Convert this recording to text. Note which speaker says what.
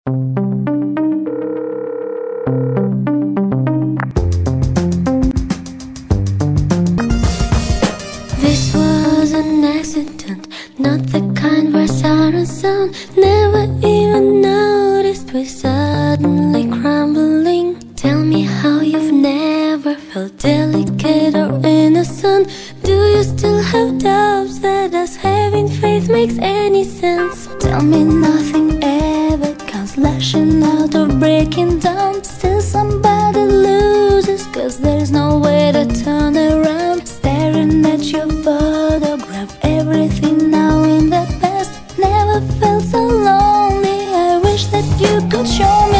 Speaker 1: This was an accident, not the kind where sirens sound. Never even noticed we suddenly crumbling. Tell me how you've never felt delicate or innocent. Do you still have doubts that us having faith makes any sense? Tell me nothing ever comes lashing out or breaking down. Still somebody loses, cause there's no way to turn around. Staring at your photograph, everything now in the past. Never felt so lonely, I wish that you could show me